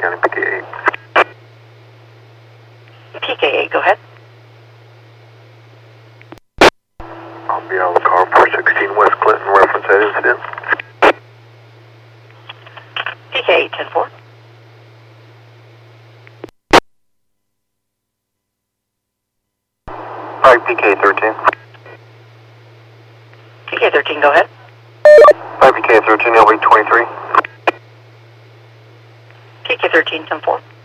County, PK8. PK8, go ahead. I'll be out of the car 416 West Clinton, reference that incident. PK8, 10-4. Alright, PK13. PK13, go ahead. Alright, PK13, LB23. PK13, 10-4.